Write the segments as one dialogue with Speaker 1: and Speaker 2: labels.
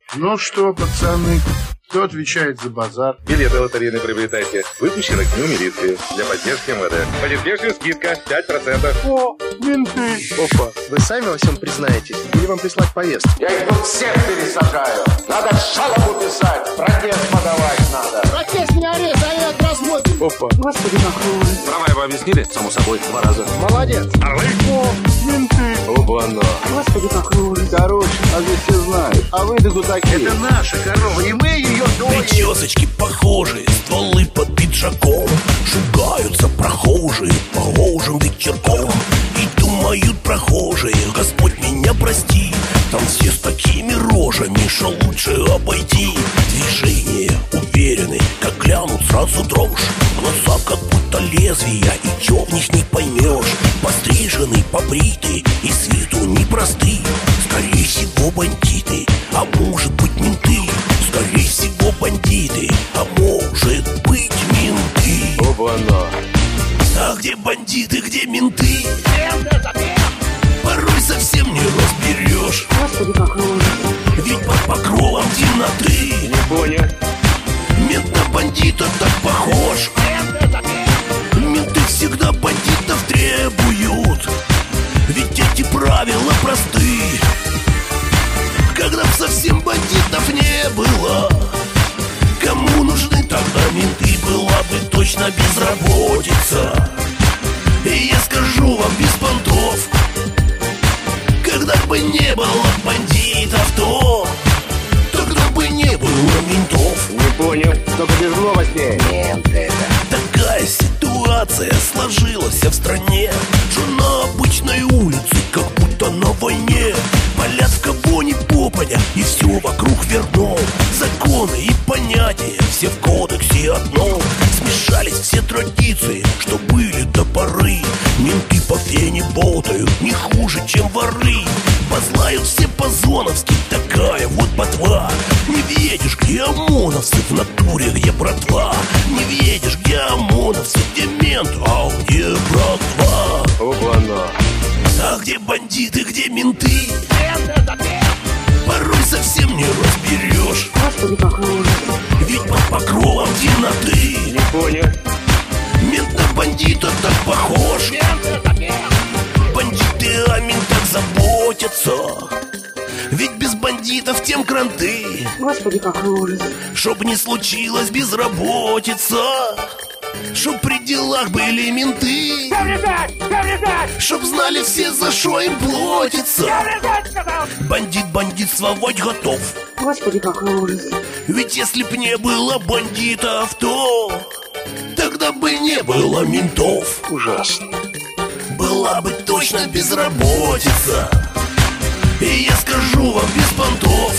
Speaker 1: Ну что, пацаны, кто отвечает за базар?
Speaker 2: Билеты лотерейные приобретайте. Выпущены к дню милиции. Для поддержки МВД. Потерпевшим скидка 5%.
Speaker 1: О, менты!
Speaker 3: Опа, вы сами во всем признаетесь? Или вам прислать повестку?
Speaker 4: Я их тут всех пересажаю. Надо жалобу писать, протест подавать надо.
Speaker 5: Протест не ори, завет рассмотрим.
Speaker 3: Опа.
Speaker 5: Господи, какой.
Speaker 2: Права его объяснили? Само собой, 2 раза.
Speaker 3: Молодец.
Speaker 2: Орлы.
Speaker 1: О, менты!
Speaker 3: Оба-на.
Speaker 5: Господи, какой.
Speaker 4: Короче, а здесь все знают. А вы кто такие?
Speaker 1: Это наша корова, и мы ее доим.
Speaker 6: Причесочки похожие, стволы под пиджаком. Шугаются прохожие погожим вечерком. И думают прохожие, Господь меня прости. Там все с такими рожами, что лучше обойти. Движения уверены, как глянут сразу дрожь. Глаза как будто лезвия, и чё в них не поймешь. Пострижены, побриты, и с виду непросты. Скорее всего бандиты, а может быть менты. Скорее всего бандиты, а может быть менты.
Speaker 3: Оба-на.
Speaker 6: А где бандиты, где менты? Порой совсем не разберешь.
Speaker 5: Господи, какой.
Speaker 6: Ведь под покровом темноты
Speaker 3: Не понял.
Speaker 6: мент на бандита так похож. Менты всегда бандитов требуют. Ведь эти правила просты. Когда б совсем бандитов не было, кому нужны тогда менты? Была бы точно безработица. И я скажу вам без понтов, когда бы не было бандитов, то тогда бы не было ментов.
Speaker 3: Не понял. Только без новостей.
Speaker 6: Такая ситуация сложилась в стране, что на обычной улице как будто на войне. Палят в кого ни попадя, и все вокруг верно. Законы и понятия, все в кодексе одно. Смешались все традиции, что были до поры. Менты по фене болтают, не хуже, чем воры. Позлают все по-зоновски, такая вот ботва. Не видишь, где ОМОНовцы, в натуре где братва. Не видишь, где ОМОНовцы, где мент, а где братва.
Speaker 3: Оба-на.
Speaker 6: А где бандиты, где менты? Порой совсем не разберешь.
Speaker 5: Господи, какой.
Speaker 6: Ведь под покровом темноты
Speaker 3: Не понял.
Speaker 6: мент на бандита так похож. Бандиты о ментах заботятся. Ведь без бандитов тем кранты.
Speaker 5: Господи, какой ужас.
Speaker 6: Чтоб не случилось безработица, чтоб при делах были менты. Чтоб знали все, за что им платится. Бандит бандитствовать готов.
Speaker 5: Господи, какой ужас.
Speaker 6: Ведь если б не было бандитов, то тогда бы не было ментов.
Speaker 3: Ужасно.
Speaker 6: Была бы точно безработица. И я скажу вам без понтов,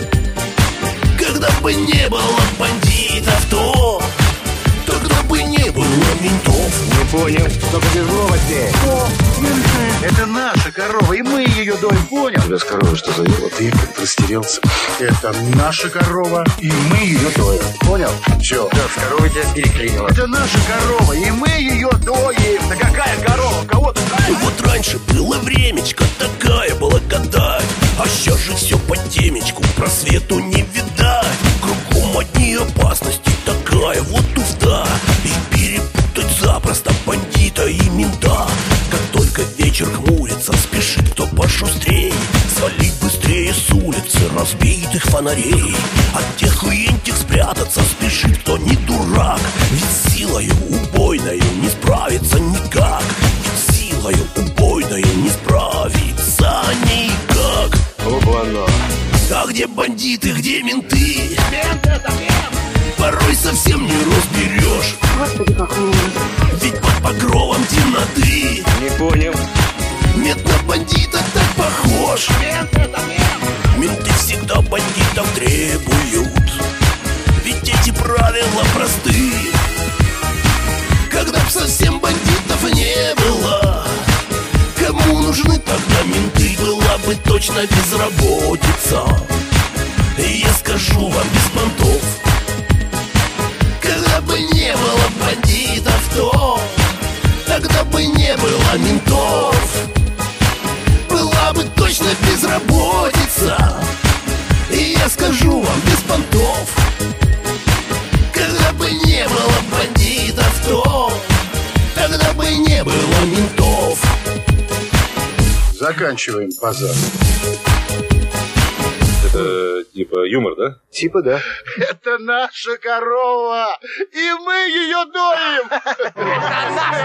Speaker 6: когда бы не было бандитов, то тогда бы не было ментов.
Speaker 3: Не понял. Только без новостей.
Speaker 1: О, менты! Это наша корова, и мы ее доим, понял?
Speaker 4: Тебя с коровой что за дело?
Speaker 1: Ты как растерялся. Это наша корова, и мы ее доим, понял? Че?
Speaker 3: Да, с коровой тебя переклинило.
Speaker 1: Это наша корова, и мы ее доим.
Speaker 4: Да какая корова? Кого ты знаешь?
Speaker 6: Вот раньше было времечко, такая благодать. А сейчас же все по темечку, просвету не видать. Кругом одни опасности, такая вот туфта. И перепутать запросто бандита и мента. Как только вечер хмурится, спешит кто пошустрей. Свалить быстрее с улицы разбитых фонарей. От тех лентих спрятаться спешит кто не дурак. Ведь силою убойною не справится никак. Ведь силою убойною не справится никак.
Speaker 3: Оба-на.
Speaker 6: А где бандиты, где менты? Порой совсем не разберешь.
Speaker 5: Господи, какой ужас.
Speaker 6: Ведь под покровом темноты
Speaker 3: Не понял.
Speaker 6: мент на бандита так похож. Менты всегда бандитов требуют. Ведь эти правила просты. Когда б совсем бандитов не было, кому нужны тогда менты? Была бы точно безработица. И я скажу вам без понтов, когда бы не было бандитов, то тогда бы не было ментов. Была бы точно безработица. И я я скажу вам без понтов. Когда бы не было бандитов, то когда бы не было ментов.
Speaker 1: Заканчиваем базар.
Speaker 2: Это типа юмор, да?
Speaker 3: Типа да.
Speaker 1: Это наша корова, и мы ее доим.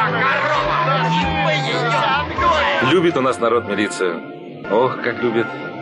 Speaker 2: Любит у нас народ милицию. Ох, как любит.